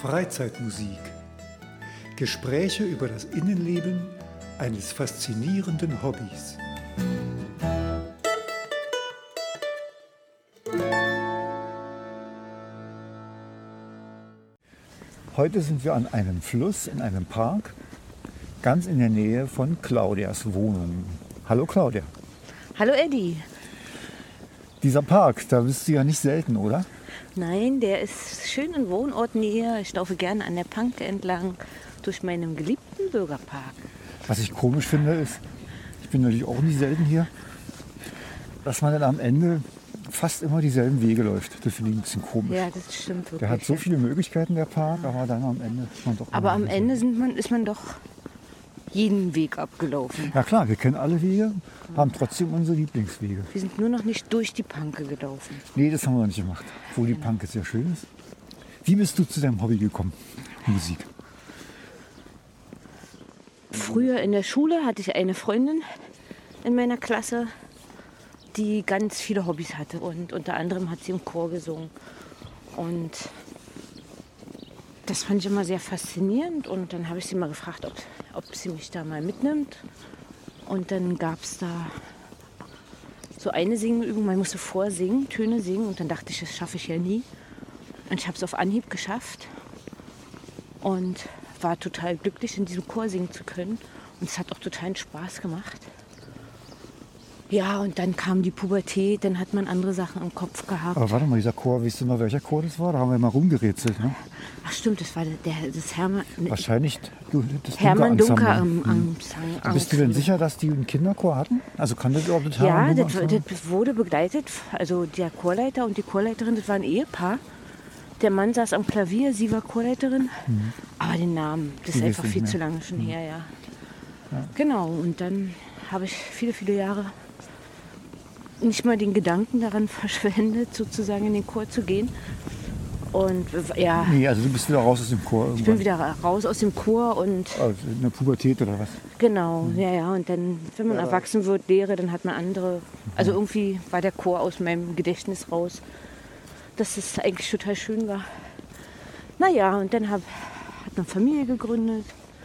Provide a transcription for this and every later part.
Freizeitmusik. Gespräche über das Innenleben eines faszinierenden Hobbys. Heute sind wir an einem Fluss in einem Park, ganz in der Nähe von Claudias Wohnung. Hallo Claudia. Hallo Eddie. Dieser Park, da bist du ja nicht selten, oder? Nein, der ist schön in Wohnortnähe. Ich laufe gerne an der Panke entlang durch meinen geliebten Bürgerpark. Was ich komisch finde ist, ich bin natürlich auch nicht selten hier, dass man dann am Ende fast immer dieselben Wege läuft. Das finde ich ein bisschen komisch. Ja, das stimmt wirklich. Der hat so viele Möglichkeiten, der Park, aber dann am Ende ist man doch... Aber am Ende ist man doch jeden Weg abgelaufen. Ja klar, wir kennen alle Wege, haben trotzdem unsere Lieblingswege. Wir sind nur noch nicht durch die Panke gelaufen. Nee, das haben wir noch nicht gemacht, obwohl die Panke sehr schön ist. Wie bist du zu deinem Hobby gekommen, Musik? Früher in der Schule hatte ich eine Freundin in meiner Klasse, die ganz viele Hobbys hatte. Und unter anderem hat sie im Chor gesungen. Und das fand ich immer sehr faszinierend. Und dann habe ich sie mal gefragt, ob sie mich da mal mitnimmt. Und dann gab es da so eine Singübung. Man musste vorsingen, Töne singen. Und dann dachte ich, das schaffe ich ja nie. Und ich habe es auf Anhieb geschafft. Und war total glücklich, in diesem Chor singen zu können. Und es hat auch total Spaß gemacht. Ja, und dann kam die Pubertät, dann hat man andere Sachen im Kopf gehabt. Aber warte mal, dieser Chor, weißt du noch, welcher Chor das war? Da haben wir mal rumgerätselt, ne? Ach stimmt, das war das Hermann... Wahrscheinlich das Hermann Dunker am Bist du denn sicher, dass die einen Kinderchor hatten? Also kann das überhaupt das Hermann Dunker Ja, das wurde begleitet. Also der Chorleiter und die Chorleiterin, das war ein Ehepaar. Der Mann saß am Klavier, sie war Chorleiterin. Aber den Namen, das ist einfach viel zu lange schon her, ja. Genau, und dann habe ich viele, viele Jahre nicht mal den Gedanken daran verschwendet, sozusagen in den Chor zu gehen. Und ja. Nee, also du bist wieder raus aus dem Chor irgendwann. Ich bin wieder raus aus dem Chor und... Also in der Pubertät oder was? Genau, ja. Und dann, wenn man erwachsen wird, Lehre, dann hat man andere... Also irgendwie war der Chor aus meinem Gedächtnis raus, dass es eigentlich total schön war. Naja, und dann hat man Familie gegründet.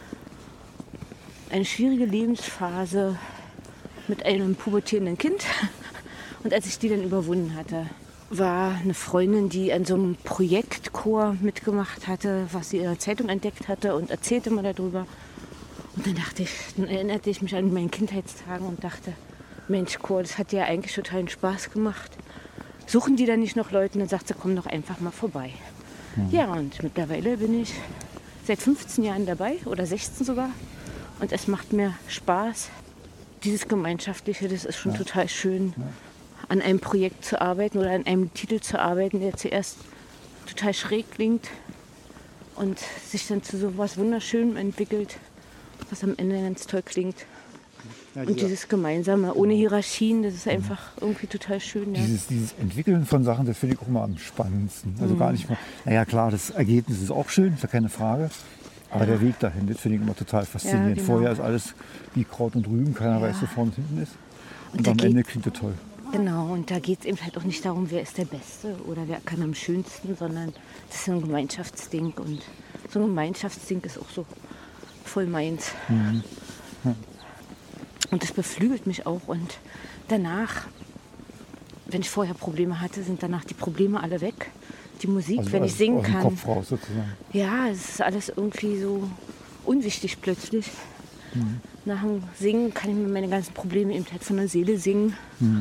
Eine schwierige Lebensphase mit einem pubertierenden Kind. Und als ich die dann überwunden hatte, war eine Freundin, die an so einem Projektchor mitgemacht hatte, was sie in der Zeitung entdeckt hatte und erzählte mal darüber. Und dann erinnerte ich mich an meine Kindheitstagen und dachte, Mensch, Chor, das hat dir ja eigentlich total Spaß gemacht. Suchen die da nicht noch Leute? Und dann sagt sie, komm doch einfach mal vorbei. Ja, und mittlerweile bin ich seit 15 Jahren dabei oder 16 sogar. Und es macht mir Spaß. Dieses Gemeinschaftliche, das ist schon total schön, an einem Projekt zu arbeiten oder an einem Titel zu arbeiten, der zuerst total schräg klingt und sich dann zu so was Wunderschönem entwickelt, was am Ende ganz toll klingt. Ja, und dieses Gemeinsame, ohne Hierarchien, das ist einfach irgendwie total schön. Ja. Dieses Entwickeln von Sachen, das finde ich auch immer am spannendsten. Also gar nicht mal, naja klar, das Ergebnis ist auch schön, ist ja keine Frage. Aber der Weg dahin, das finde ich immer total faszinierend. Ja, genau. Vorher ist alles wie Kraut und Rüben, keiner weiß, wo vorne und hinten ist. Und am Ende klingt das toll. Genau, und da geht es eben halt auch nicht darum, wer ist der Beste oder wer kann am schönsten, sondern das ist so ein Gemeinschaftsding. Und so ein Gemeinschaftsding ist auch so voll meins. Ja. Und das beflügelt mich auch. Und danach, wenn ich vorher Probleme hatte, sind danach die Probleme alle weg. Die Musik, also wenn ich singen kann. Kopf raus, sozusagen. Ja, es ist alles irgendwie so unwichtig plötzlich. Nach dem Singen kann ich mir meine ganzen Probleme eben halt von der Seele singen.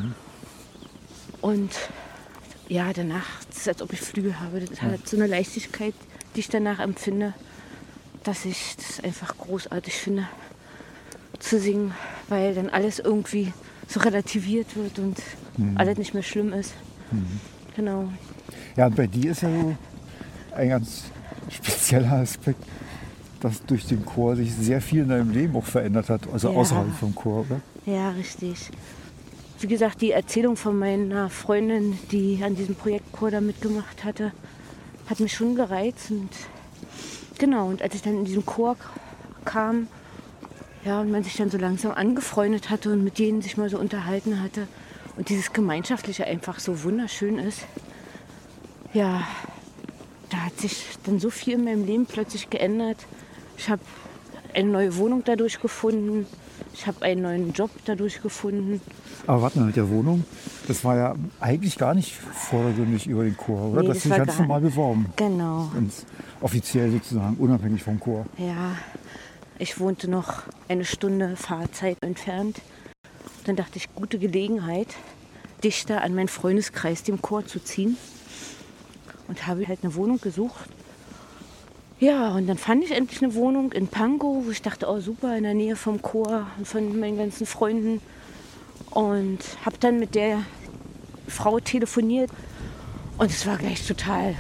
Und ja, danach ist es, als ob ich Flügel habe. Das hat so eine Leichtigkeit, die ich danach empfinde, dass ich das einfach großartig finde, zu singen, weil dann alles irgendwie so relativiert wird und alles nicht mehr schlimm ist. Genau. Ja, und bei dir ist ja so ein ganz spezieller Aspekt, dass durch den Chor sich sehr viel in deinem Leben auch verändert hat, also außerhalb vom Chor, oder? Ja, richtig. Wie gesagt, die Erzählung von meiner Freundin, die an diesem Projektchor da mitgemacht hatte, hat mich schon gereizt. Und genau, und als ich dann in diesen Chor kam, ja, und man sich dann so langsam angefreundet hatte und mit denen sich mal so unterhalten hatte und dieses Gemeinschaftliche einfach so wunderschön ist, ja, da hat sich dann so viel in meinem Leben plötzlich geändert. Ich habe eine neue Wohnung dadurch gefunden. Ich habe einen neuen Job dadurch gefunden. Aber warte mal, mit der Wohnung, das war ja eigentlich gar nicht vordergründig über den Chor, oder? Nee, das ist ganz normal beworben. Genau. Ganz offiziell sozusagen, unabhängig vom Chor. Ja, ich wohnte noch eine Stunde Fahrzeit entfernt. Dann dachte ich, gute Gelegenheit, dichter an meinen Freundeskreis, dem Chor, zu ziehen. Und habe halt eine Wohnung gesucht. Ja, und dann fand ich endlich eine Wohnung in Pankow, wo ich dachte, oh super, in der Nähe vom Chor und von meinen ganzen Freunden. Und habe dann mit der Frau telefoniert. Und es war gleich total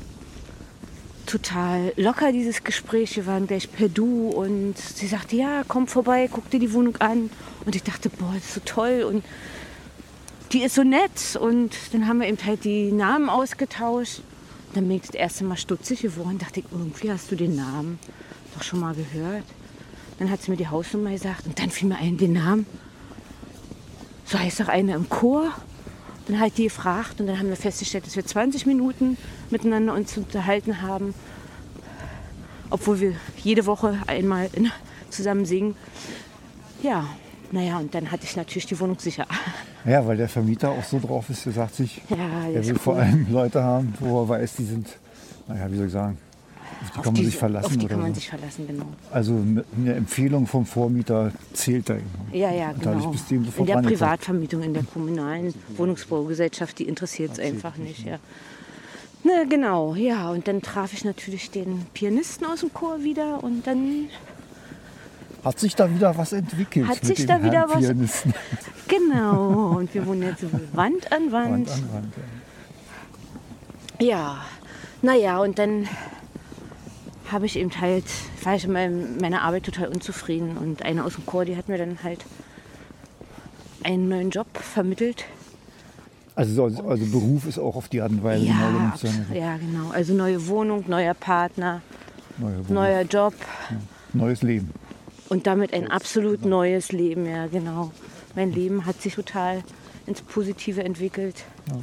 locker, dieses Gespräch. Wir waren gleich per Du und sie sagte, ja, komm vorbei, guck dir die Wohnung an. Und ich dachte, boah, das ist so toll und die ist so nett. Und dann haben wir eben halt die Namen ausgetauscht. Dann bin ich das erste Mal stutzig geworden. Dachte ich, irgendwie hast du den Namen doch schon mal gehört. Dann hat sie mir die Hausnummer gesagt und dann fiel mir ein, den Namen. So heißt doch eine im Chor. Dann hat die gefragt und dann haben wir festgestellt, dass wir 20 Minuten miteinander uns unterhalten haben. Obwohl wir jede Woche einmal zusammen singen. Ja, naja, und dann hatte ich natürlich die Wohnung sicher. Ja, weil der Vermieter auch so drauf ist, der sagt sich, er will vor allem Leute haben, wo er weiß, die sind, naja, wie soll ich sagen, auf die kann man sich verlassen. Auf die kann man so. sich verlassen, genau. Also eine Empfehlung vom Vormieter zählt da immer. Ja, genau. Bist du ihm sofort in der Privatvermietung, in der kommunalen Wohnungsbaugesellschaft, die interessiert es einfach nicht. Ja. Na, genau, ja. Und dann traf ich natürlich den Pianisten aus dem Chor wieder und dann... Hat sich da wieder was entwickelt? Hat mit sich dem da wieder was... Pianisten. Genau. Und wir wohnen jetzt Wand an Wand. Wand an Wand, Ja, naja, und dann habe ich eben halt, war ich in meiner Arbeit total unzufrieden. Und eine aus dem Chor, die hat mir dann halt einen neuen Job vermittelt. Also Beruf ist auch auf die Art und Weise Ja, genau genug. ja, genau. Also neue Wohnung, neuer Partner, neuer Job. Ja. Neues Leben. Und damit ein absolut neues Leben, ja, genau. Mein Leben hat sich total ins Positive entwickelt.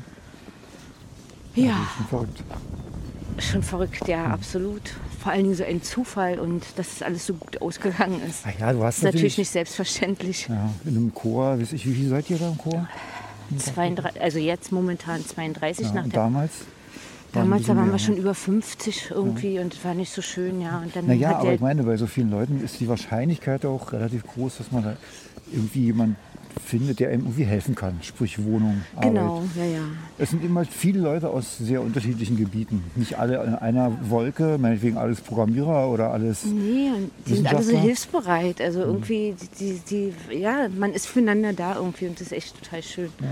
Ja. Das ist schon verrückt. Schon verrückt, ja, absolut. Vor allen Dingen so ein Zufall und dass es alles so gut ausgegangen ist. Ach ja, du hast das ist natürlich nicht selbstverständlich. Ja, in einem Chor, weiß ich, wie viel seid ihr da im Chor? 32, also jetzt momentan 32 Ja, nach und der. damals? Da waren wir schon über 50 irgendwie und es war nicht so schön, ja. Und dann Naja, hat aber ich meine, bei so vielen Leuten ist die Wahrscheinlichkeit auch relativ groß, dass man da irgendwie jemanden findet, der einem irgendwie helfen kann. Sprich Wohnung, genau, Arbeit. ja. Es sind immer viele Leute aus sehr unterschiedlichen Gebieten. Nicht alle in einer Wolke, meinetwegen alles Programmierer oder alles. Nee, die sind alle so hilfsbereit. Also irgendwie, ja, man ist füreinander da irgendwie und das ist echt total schön. Ja.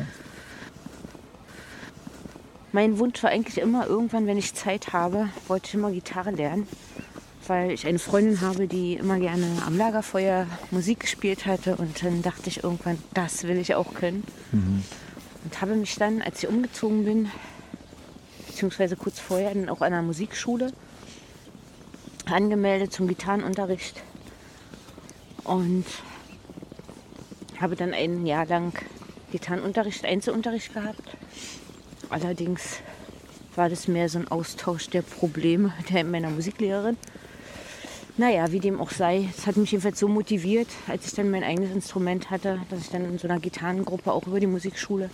Mein Wunsch war eigentlich immer, irgendwann, wenn ich Zeit habe, wollte ich immer Gitarre lernen. Weil ich eine Freundin habe, die immer gerne am Lagerfeuer Musik gespielt hatte. Und dann dachte ich irgendwann, das will ich auch können. Und habe mich dann, als ich umgezogen bin, beziehungsweise kurz vorher, dann auch an einer Musikschule angemeldet zum Gitarrenunterricht. Und habe dann ein Jahr lang Gitarrenunterricht, Einzelunterricht gehabt. Allerdings war das mehr so ein Austausch der Probleme meiner Musiklehrerin. Naja, wie dem auch sei, es hat mich jedenfalls so motiviert, als ich dann mein eigenes Instrument hatte, dass ich dann in so einer Gitarrengruppe auch über die Musikschule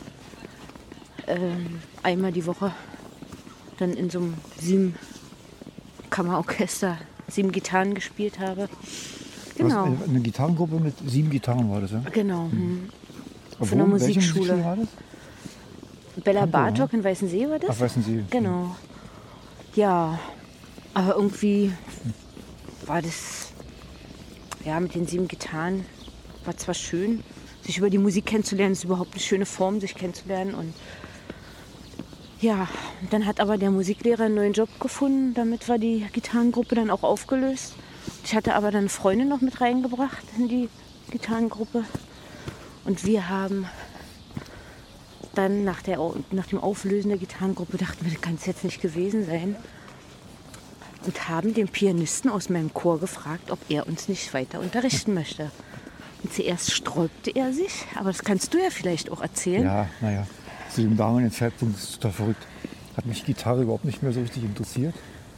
einmal die Woche dann in so einem 7-Kammerorchester 7 Gitarren gespielt habe. Genau. Eine Gitarrengruppe mit 7 Gitarren war das, ja? Genau. Von der Musikschule. Welche war das? Bella Bartok in Weißensee war das? Ach, Weißensee. Genau. Ja, aber irgendwie war das, ja, mit den 7 Gitarren, war zwar schön, sich über die Musik kennenzulernen, ist überhaupt eine schöne Form, sich kennenzulernen. Und ja, dann hat aber der Musiklehrer einen neuen Job gefunden, damit war die Gitarrengruppe dann auch aufgelöst. Ich hatte aber dann eine Freundin noch mit reingebracht in die Gitarrengruppe. Und wir haben dann nach dem Auflösen der Gitarrengruppe dachten wir, das kann es jetzt nicht gewesen sein. Und haben den Pianisten aus meinem Chor gefragt, ob er uns nicht weiter unterrichten möchte. Und zuerst sträubte er sich, aber das kannst du ja vielleicht auch erzählen. Ja, naja, zu dem damaligen Zeitpunkt ist es total verrückt. Hat mich Gitarre überhaupt nicht mehr so richtig interessiert.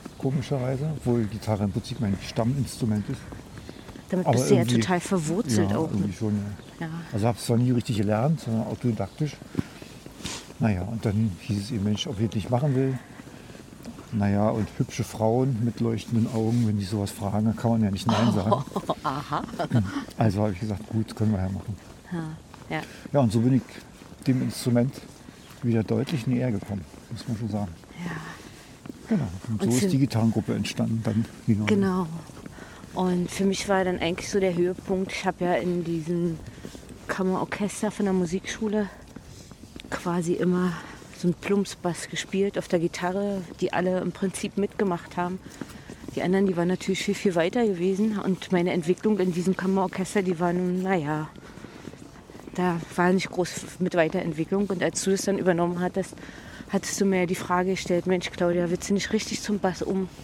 komischerweise, obwohl Gitarre im Prinzip mein Stamminstrument ist. Damit Aber bist du ja irgendwie- total verwurzelt Ja, auch. irgendwie Mit. schon, ja. Ja. Also habe es zwar nie richtig gelernt, sondern autodidaktisch. Naja, und dann hieß es eben, Mensch, ob ich das nicht machen will. Naja, und hübsche Frauen mit leuchtenden Augen, wenn die sowas fragen, dann kann man ja nicht Nein sagen. Aha. Also habe ich gesagt, gut, können wir ja machen. Ja. Ja, und so bin ich dem Instrument wieder deutlich näher gekommen, muss man schon sagen. Genau. Und so Und ist die Gitarrengruppe entstanden dann. Genau. Und für mich war dann eigentlich so der Höhepunkt, ich habe ja in diesem Kammerorchester von der Musikschule quasi immer so einen Plumpsbass gespielt auf der Gitarre, die alle im Prinzip mitgemacht haben. Die anderen, die waren natürlich viel, viel weiter gewesen. Und meine Entwicklung in diesem Kammerorchester, die war nun, naja, da war nicht groß mit Weiterentwicklung. Und als du das dann übernommen hattest, hattest du mir die Frage gestellt, Mensch Claudia, willst du nicht richtig zum Bass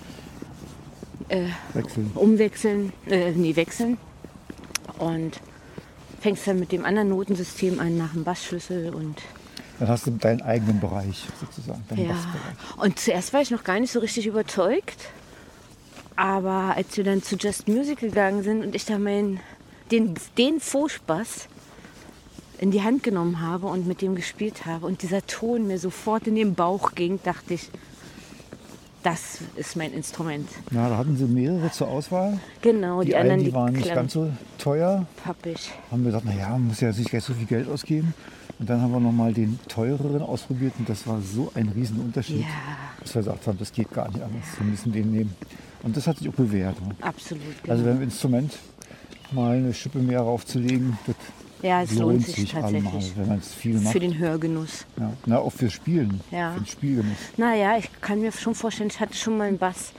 Wechseln. wechseln? Und fängst dann mit dem anderen Notensystem an nach dem Bassschlüssel und Dann hast du deinen eigenen Bereich sozusagen, deinen ja. Bassbereich. Und zuerst war ich noch gar nicht so richtig überzeugt. Aber als wir dann zu Just Music gegangen sind und ich da den Vorspaß in die Hand genommen habe und mit dem gespielt habe und dieser Ton mir sofort in den Bauch ging, dachte ich, das ist mein Instrument. Ja, da hatten sie mehrere zur Auswahl. Genau, die einen, anderen, die waren nicht klangen ganz so teuer. pappig. Haben wir gesagt, naja, man muss ja nicht gleich so viel Geld ausgeben. Und dann haben wir nochmal den teureren ausprobiert und das war so ein Riesenunterschied, Ja, dass wir gesagt haben, das geht gar nicht anders. Wir müssen den nehmen. Und das hat sich auch bewährt. Ne? absolut. Genau. Also beim Instrument mal eine Schippe mehr raufzulegen, das ja, es lohnt lohnt sich allemal, tatsächlich. wenn man es viel macht. Für den Hörgenuss. Ja. Na, auch fürs Spielen, Ja. für den Spielgenuss. Naja, ich kann mir schon vorstellen, ich hatte schon mal einen Bass,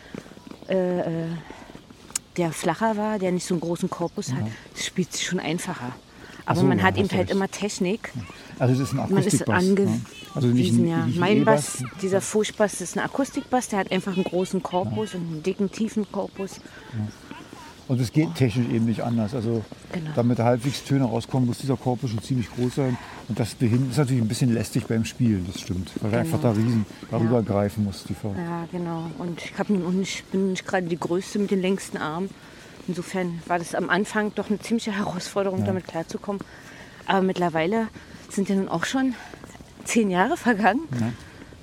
der flacher war, der nicht so einen großen Korpus hat. Das spielt sich schon einfacher. Aber so, man ja, hat eben hast du halt recht. immer Technik. Also das ist ein Man ist Akustikbass. Ne? Also nicht angewiesen, ein, ja. nicht ein Mein Bass, E-Bass. dieser Fußbass, ist ein Akustikbass, der hat einfach einen großen Korpus und einen dicken, tiefen Korpus. Und es geht technisch eben nicht anders. Also Genau. damit da halbwegs Töne rauskommen, muss dieser Korpus schon ziemlich groß sein. Und das ist natürlich ein bisschen lästig beim Spielen, das stimmt. Weil er einfach da riesen darüber greifen muss, die Frau. Ja, genau. Und ich bin nicht gerade die Größte mit den längsten Armen. Insofern war das am Anfang doch eine ziemliche Herausforderung, damit klarzukommen. Aber mittlerweile sind ja nun auch schon 10 Jahre vergangen. Ja.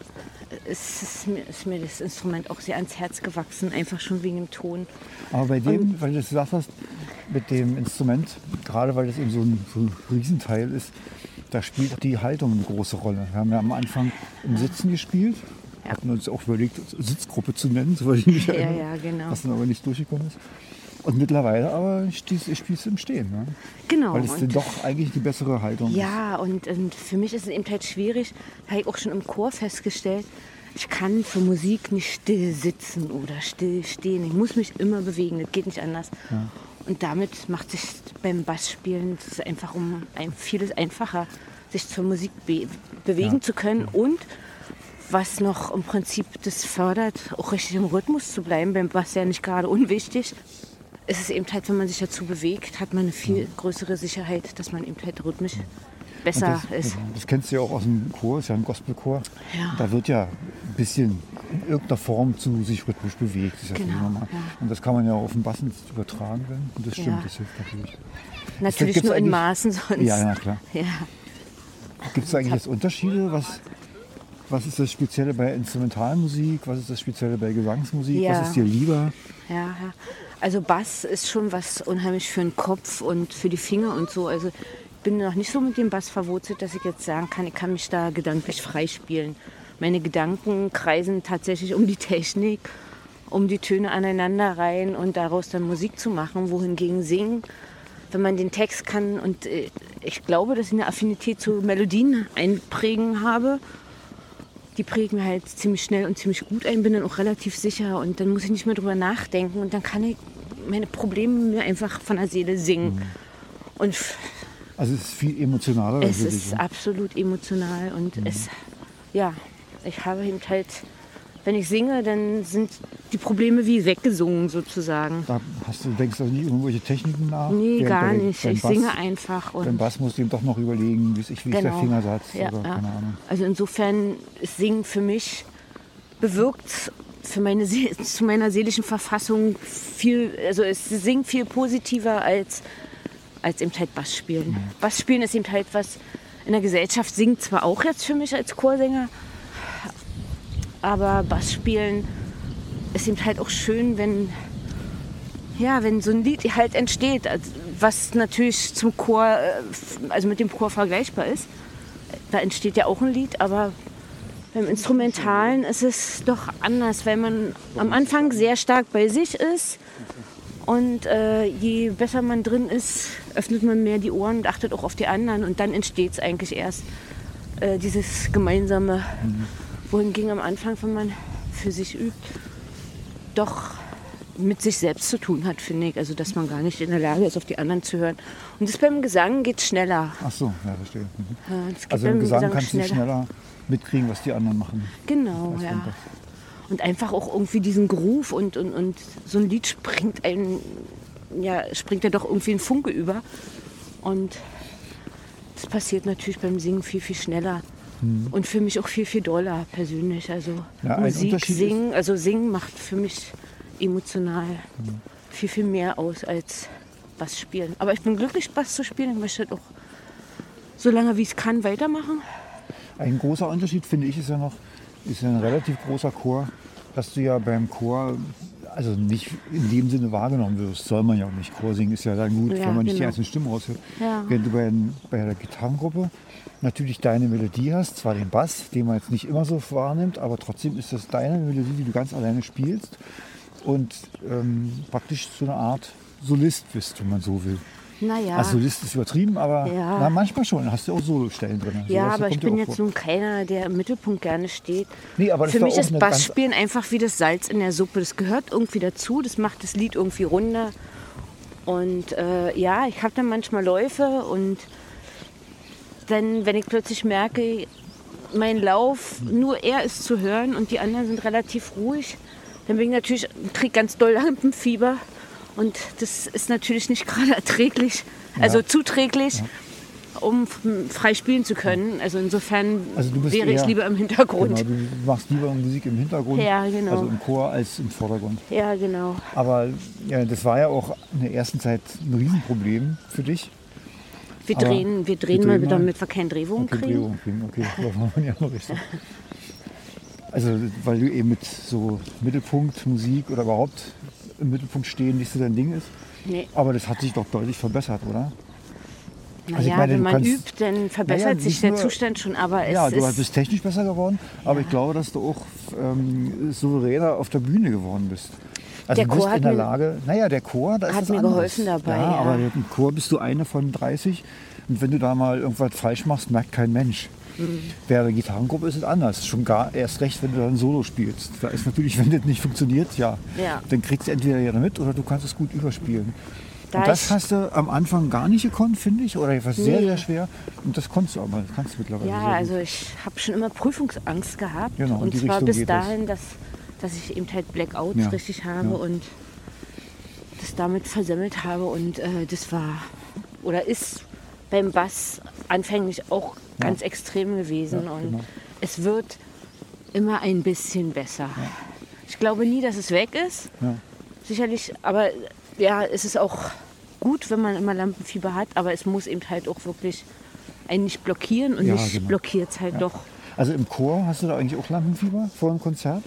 Ist mir das Instrument auch sehr ans Herz gewachsen, einfach schon wegen dem Ton. Aber bei dem, weil du das gesagt hast, mit dem Instrument, gerade weil das eben so ein Riesenteil ist, da spielt auch die Haltung eine große Rolle. Wir haben ja am Anfang im Sitzen gespielt, hatten uns auch überlegt, Sitzgruppe zu nennen, so wollte ich mich erinnern, Ja, genau. was dann aber nicht durchgekommen ist. Und mittlerweile aber ich spiele es im Stehen. Ne? Genau. Weil es und dann doch eigentlich die bessere Haltung ist. ja, und für mich ist es eben halt schwierig, habe ich auch schon im Chor festgestellt, ich kann für Musik nicht still sitzen oder still stehen. Ich muss mich immer bewegen, das geht nicht anders. Und damit macht sich beim Bassspielen das einfach vieles einfacher, sich zur Musik bewegen zu können. Und was noch im Prinzip das fördert, auch richtig im Rhythmus zu bleiben, beim Bass ja nicht gerade unwichtig, ist es eben halt, wenn man sich dazu bewegt, hat man eine viel größere Sicherheit, dass man eben halt rhythmisch besser ist. Das kennst du ja auch aus dem Chor, ist ja ein Gospelchor. Ja. Da wird ja ein bisschen in irgendeiner Form zu sich rhythmisch bewegt. Das ist ja Genau, völlig normal. ja. Und das kann man ja auch auf den Bass übertragen werden. Und das stimmt, Ja. das hilft natürlich. Natürlich Gibt's nur in eigentlich- Maßen, sonst. Ja, klar. Ja. Gibt es eigentlich jetzt Unterschiede? Was ist das Spezielle bei Instrumentalmusik? Was ist das Spezielle bei Gesangsmusik? Ja. Was ist dir lieber? Ja. Also Bass ist schon was unheimlich für den Kopf und für die Finger und so. Also ich bin noch nicht so mit dem Bass verwurzelt, dass ich jetzt sagen kann, ich kann mich da gedanklich freispielen. Meine Gedanken kreisen tatsächlich um die Technik, um die Töne aneinander rein und daraus dann Musik zu machen. Wohingegen Singen, wenn man den Text kann und ich glaube, dass ich eine Affinität zu Melodien einprägen habe, die prägen mir halt ziemlich schnell und ziemlich gut ein, bin dann auch relativ sicher und dann muss ich nicht mehr drüber nachdenken und dann kann ich meine Probleme mir einfach von der Seele singen. Und Also es ist viel emotionaler. es natürlich, ist ne? absolut emotional und ich habe eben halt, wenn ich singe, dann sind die Probleme wie weggesungen sozusagen. Da denkst du nie irgendwelche Techniken nach? Nee, Während gar bei- nicht. beim Ich Bass- singe einfach. Beim Und Bass musst du ihm doch noch überlegen, wie ist der Fingersatz Ja, oder ja. keine Ahnung. Also insofern ist Singen für mich bewirkt zu meiner seelischen Verfassung also es singt viel positiver als eben halt Bass spielen. Bass spielen ist eben halt was in der Gesellschaft singt zwar auch jetzt für mich als Chorsänger, aber Bass spielen ist eben halt auch schön, wenn so ein Lied halt entsteht, was natürlich zum Chor, also mit dem Chor vergleichbar ist. Da entsteht ja auch ein Lied, aber beim Instrumentalen ist es doch anders, weil man am Anfang sehr stark bei sich ist und je besser man drin ist, öffnet man mehr die Ohren und achtet auch auf die anderen und dann entsteht es eigentlich erst dieses Gemeinsame, wohingegen am Anfang, wenn man für sich übt, doch mit sich selbst zu tun hat, finde ich. Also, dass man gar nicht in der Lage ist, auf die anderen zu hören. Und das beim Gesang geht schneller. Ach so, ja, verstehe. Also im Gesang kannst du schneller mitkriegen, was die anderen machen. Genau, ja. Und einfach auch irgendwie diesen Groove und so ein Lied springt ja doch irgendwie ein Funke über. Und das passiert natürlich beim Singen viel, viel schneller. Und für mich auch viel, viel doller persönlich. Also Musik, Singen, also Singen macht für mich emotional viel, viel mehr aus als Bass spielen. Aber ich bin glücklich, Bass zu spielen. Ich möchte auch so lange, wie ich es kann, weitermachen. Ein großer Unterschied, finde ich, ist ja ein relativ großer Chor, dass du ja beim Chor also nicht in dem Sinne wahrgenommen wirst. Soll man ja auch nicht. Chor singen ist ja dann gut, wenn man nicht die einzelnen Stimmen raushört. Ja. Wenn du bei der Gitarrengruppe natürlich deine Melodie hast, zwar den Bass, den man jetzt nicht immer so wahrnimmt, aber trotzdem ist das deine Melodie, die du ganz alleine spielst. Und praktisch so eine Art Solist bist, wenn man so will. Naja. Also Solist ist übertrieben, aber manchmal schon. Hast du auch Solostellen drin. Ja, aber ich bin jetzt nun keiner, der im Mittelpunkt gerne steht. Nee, aber für mich ist Bassspielen einfach wie das Salz in der Suppe. Das gehört irgendwie dazu, das macht das Lied irgendwie runder. Und ich habe dann manchmal Läufe und dann, wenn ich plötzlich merke, mein Lauf, nur er ist zu hören und die anderen sind relativ ruhig, dann bin ich natürlich, kriege ganz doll Lampenfieber und das ist natürlich nicht gerade erträglich, also zuträglich, um frei spielen zu können. Also insofern wäre ich lieber im Hintergrund. Genau, du machst lieber Musik im Hintergrund, also im Chor als im Vordergrund. Ja, genau. Aber das war ja auch in der ersten Zeit ein Riesenproblem für dich. Wir drehen mal, damit wir keinen Drehwurm kriegen. Okay, das war in die andere Richtung. Also, weil du eben mit so Mittelpunkt, Musik oder überhaupt im Mittelpunkt stehen nicht so dein Ding ist. Nee. Aber das hat sich doch deutlich verbessert, oder? Also wenn man übt, dann verbessert sich der Zustand schon. Aber du bist technisch besser geworden, aber ich glaube, dass du auch souveräner auf der Bühne geworden bist. Also der Chor in der Lage, der Chor, da ist hat mir geholfen dabei. Ja, aber im Chor bist du eine von 30 und wenn du da mal irgendwas falsch machst, merkt kein Mensch. Bei der Gitarrengruppe ist es anders. Schon gar erst recht, wenn du dann Solo spielst. Da ist natürlich, wenn das nicht funktioniert, dann kriegst du entweder jeder mit oder du kannst es gut überspielen. Und das hast du am Anfang gar nicht gekonnt, finde ich, oder etwas sehr, sehr schwer. Und das konntest du aber, das kannst du mittlerweile. Ja, also ich habe schon immer Prüfungsangst gehabt. Genau, und zwar Richtung bis dahin, dass ich eben halt Blackouts richtig habe und das damit versemmelt habe. Und das war oder ist beim Bass anfänglich auch ganz extrem gewesen. Und es wird immer ein bisschen besser. Ja. Ich glaube nie, dass es weg ist. Ja. Sicherlich, aber es ist auch gut, wenn man immer Lampenfieber hat, aber es muss eben halt auch wirklich einen nicht blockieren und mich blockiert es halt doch. Also im Chor hast du da eigentlich auch Lampenfieber vor einem Konzert?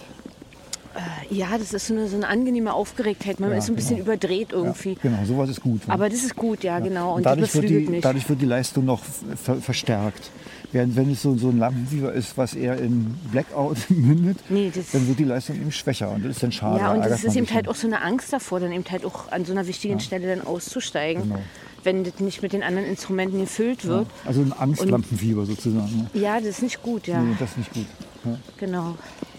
Ja, das ist so eine angenehme Aufgeregtheit. Man ist so ein bisschen überdreht irgendwie. Ja, genau, sowas ist gut. Aber das ist gut, genau. Und dadurch wird die Leistung noch verstärkt. Während wenn es so ein Lampenfieber ist, was eher in Blackout mündet, dann wird die Leistung eben schwächer. Und das ist dann schade. Ja, und das ist eben halt auch so eine Angst davor, dann eben halt auch an so einer wichtigen Stelle dann auszusteigen. Genau. Wenn das nicht mit den anderen Instrumenten gefüllt wird. Ja, also ein Angstlampenfieber sozusagen. Ne? Ja, das ist nicht gut, Nee, das ist nicht gut. Ja. Genau.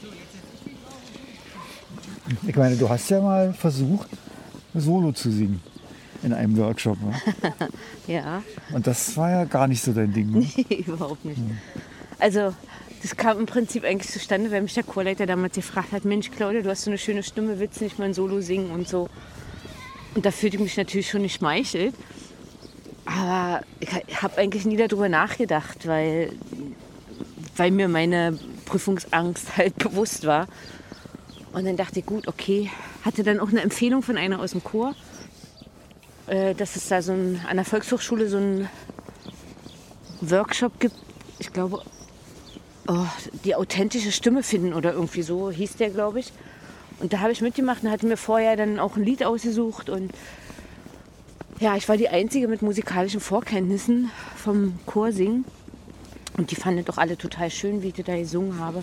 Ich meine, du hast ja mal versucht, Solo zu singen in einem Workshop. Ne? Ja. Und das war ja gar nicht so dein Ding. Ne? Nee, überhaupt nicht. Also das kam im Prinzip eigentlich zustande, weil mich der Chorleiter damals gefragt hat, Mensch Claudia, du hast so eine schöne Stimme, willst du nicht mal ein Solo singen und so. Und da fühlte ich mich natürlich schon nicht schmeichelt. Aber ich habe eigentlich nie darüber nachgedacht, weil mir meine Prüfungsangst halt bewusst war. Und dann dachte ich, gut, okay, hatte dann auch eine Empfehlung von einer aus dem Chor, dass es da an der Volkshochschule so einen Workshop gibt, ich glaube, die authentische Stimme finden oder irgendwie so hieß der, glaube ich. Und da habe ich mitgemacht und hatte mir vorher dann auch ein Lied ausgesucht. Und ja, ich war die Einzige mit musikalischen Vorkenntnissen vom Chorsingen. Und die fanden doch alle total schön, wie ich da gesungen habe.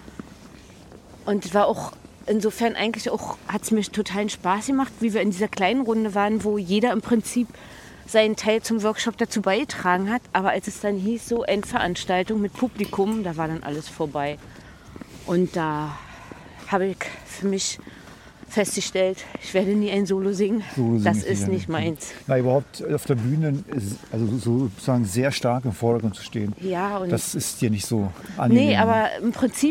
Und es war auch insofern eigentlich auch, hat es mir totalen Spaß gemacht, wie wir in dieser kleinen Runde waren, wo jeder im Prinzip seinen Teil zum Workshop dazu beigetragen hat. Aber als es dann hieß, so Endveranstaltung mit Publikum, da war dann alles vorbei. Und da habe ich für mich festgestellt, ich werde nie ein Solo singen. Das ist nicht meins. Na, überhaupt auf der Bühne also sozusagen sehr stark im Vordergrund zu stehen. Ja, und das ist dir nicht so angenehm. Nee, aber im Prinzip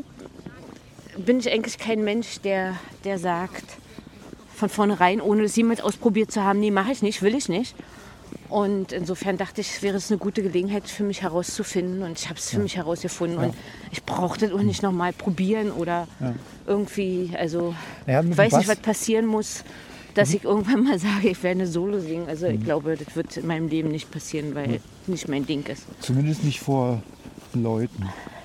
bin ich eigentlich kein Mensch, der sagt von vornherein, ohne es jemals ausprobiert zu haben, nee, mache ich nicht, will ich nicht. Und insofern dachte ich, wäre es eine gute Gelegenheit für mich herauszufinden. Und ich habe es für mich herausgefunden. Und ich brauchte das auch nicht nochmal probieren oder irgendwie, also ich weiß nicht, was passieren muss, dass ich irgendwann mal sage, ich werde eine Solo singen. Also ich glaube, das wird in meinem Leben nicht passieren, weil nicht mein Ding ist. Zumindest nicht vor Leuten.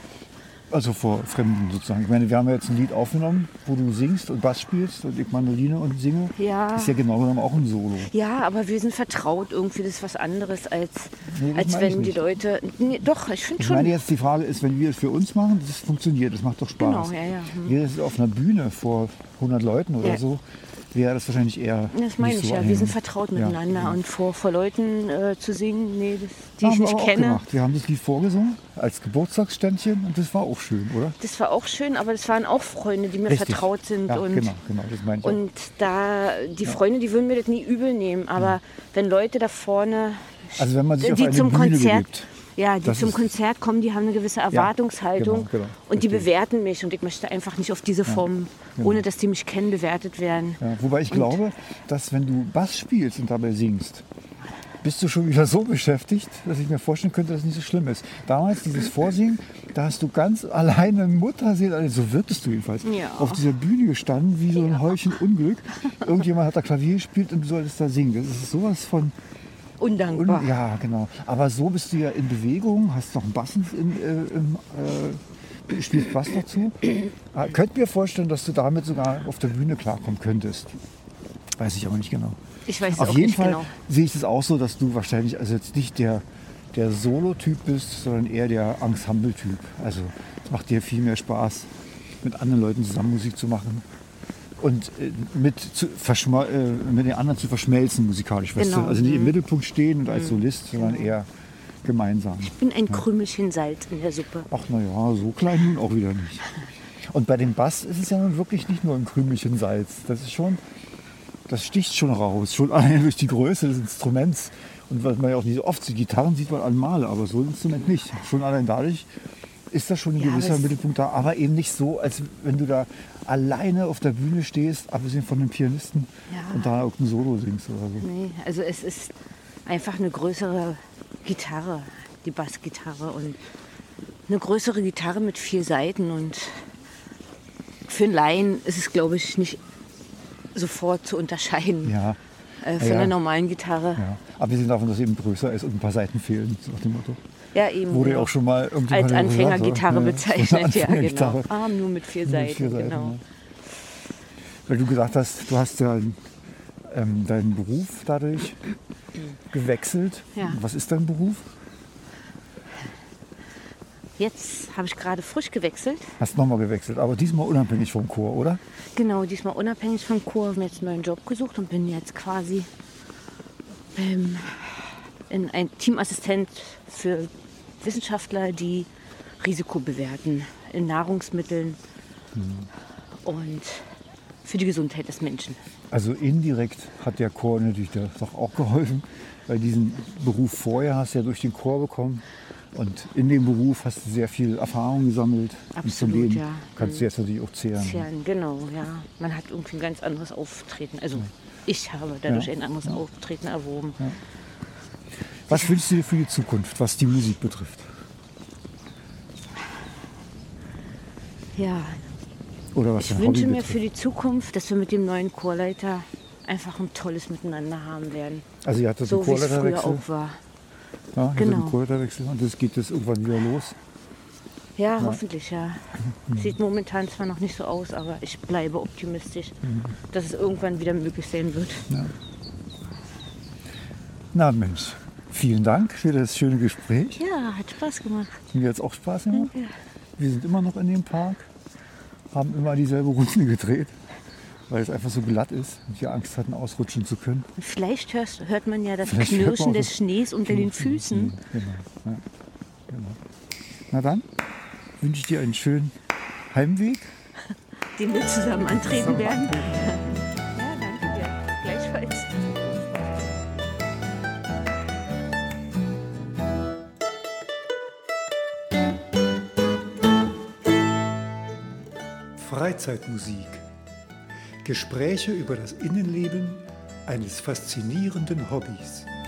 Also vor Fremden sozusagen. Ich meine, wir haben ja jetzt ein Lied aufgenommen, wo du singst und Bass spielst und ich Mandoline und singe. Ja. Ist ja genau genommen auch ein Solo. Ja, aber wir sind vertraut irgendwie. Das ist was anderes, als wenn die Leute... Nee, doch, ich finde schon. Ich meine jetzt, die Frage ist, wenn wir es für uns machen, das funktioniert, das macht doch Spaß. Genau, ja. Wäre es auf einer Bühne vor 100 Leuten oder so, wäre das wahrscheinlich eher das meine ich so ja, wir sind vertraut miteinander. Und vor Leuten zu singen, nee, die ich nicht kenne. Gemacht. Wir haben das Lied vorgesungen als Geburtstagsständchen und das war auch schön, oder? Das war auch schön, aber das waren auch Freunde, die mir vertraut sind. Ja, und genau, das meine ich auch. Und die Freunde, die würden mir das nie übel nehmen, aber wenn Leute da vorne, also wenn man sich die auf eine zum Bühne Konzert begibt. Ja, die zum Konzert kommen, die haben eine gewisse Erwartungshaltung genau. und die bewerten mich und ich möchte einfach nicht auf diese Form, ohne dass die mich kennen, bewertet werden. Ja, wobei ich glaube, dass wenn du Bass spielst und dabei singst, bist du schon wieder so beschäftigt, dass ich mir vorstellen könnte, dass es nicht so schlimm ist. Damals dieses Vorsingen, da hast du ganz alleine Mutterseele, also so wirktest du jedenfalls, auf dieser Bühne gestanden, wie so ein Häufchen Unglück. Irgendjemand hat da Klavier gespielt und du solltest da singen. Das ist sowas von... Undankbar. Ja, genau. Aber so bist du ja in Bewegung, hast noch einen Bass spielst Bass dazu. Könnt mir vorstellen, dass du damit sogar auf der Bühne klarkommen könntest. Weiß ich aber nicht genau. Ich weiß auf auch jeden nicht Fall genau. Sehe ich es auch so, dass du wahrscheinlich also jetzt nicht der Solo-Typ bist, sondern eher der Ensemble-Typ. Also es macht dir viel mehr Spaß, mit anderen Leuten zusammen Musik zu machen. Und mit den anderen zu verschmelzen musikalisch. Weißt du? Also nicht im Mittelpunkt stehen und als Solist, sondern eher gemeinsam. Ich bin ein Krümelchen Salz in der Suppe. Ach naja, so klein nun auch wieder nicht. Und bei dem Bass ist es ja nun wirklich nicht nur ein Krümelchen Salz. Das sticht schon raus, schon allein durch die Größe des Instruments. Und was man ja auch nicht so oft sieht, Gitarren sieht man einmal, aber so ein Instrument nicht. Schon allein dadurch ist da schon ein gewisser Mittelpunkt da, aber eben nicht so, als wenn du da alleine auf der Bühne stehst, abgesehen von einem Pianisten und da irgendein Solo singst oder so. Nee, also es ist einfach eine größere Gitarre, die Bassgitarre und eine größere Gitarre mit 4 Saiten und für einen Laien ist es, glaube ich, nicht sofort zu unterscheiden von einer normalen Gitarre. Ja. Abgesehen davon, dass es eben größer ist und ein paar Saiten fehlen, so nach dem Motto. Ja, eben. Wurde ja auch schon mal als Anfängergitarre bezeichnet, ja, Anfängergitarre. genau. Nur mit 4 Saiten, genau. Ja. Weil du gesagt hast, du hast ja deinen Beruf dadurch gewechselt. Ja. Was ist dein Beruf? Jetzt habe ich gerade frisch gewechselt. Hast nochmal gewechselt, aber diesmal unabhängig vom Chor, oder? Genau, diesmal unabhängig vom Chor. Habe mir jetzt einen neuen Job gesucht und bin jetzt quasi ein Teamassistent für Wissenschaftler, die Risiko bewerten in Nahrungsmitteln und für die Gesundheit des Menschen. Also indirekt hat der Chor natürlich doch auch geholfen, weil diesen Beruf vorher hast du ja durch den Chor bekommen und in dem Beruf hast du sehr viel Erfahrung gesammelt. Absolut, und von denen kannst du jetzt natürlich auch zehren. Genau, ja. Man hat irgendwie ein ganz anderes Auftreten. Also ich habe dadurch ein anderes Auftreten erworben. Ja. Was wünschst du dir für die Zukunft, was die Musik betrifft? Ja, Oder was Ich wünsche mir für die Zukunft, dass wir mit dem neuen Chorleiter einfach ein tolles Miteinander haben werden. Also ihr hattet so einen wie es früher Chorleiterwechsel. auch war. Ja, Genau. einen Chorleiterwechsel und das geht jetzt irgendwann wieder los. Ja, hoffentlich, ja. Sieht momentan zwar noch nicht so aus, aber ich bleibe optimistisch, dass es irgendwann wieder möglich sein wird. Ja. Na Mensch, vielen Dank für das schöne Gespräch. Ja, hat Spaß gemacht. Mir hat es auch Spaß gemacht. Danke. Wir sind immer noch in dem Park, haben immer dieselbe Runde gedreht, weil es einfach so glatt ist und wir Angst hatten, ausrutschen zu können. Vielleicht hört man ja das Vielleicht hört man Knirschen auch des das Schnees unter den Füßen. Genau, ja, genau. Na dann wünsche ich dir einen schönen Heimweg. Den wir zusammen antreten werden. Ja, danke dir. Gleichfalls. Freizeitmusik. Gespräche über das Innenleben eines faszinierenden Hobbys.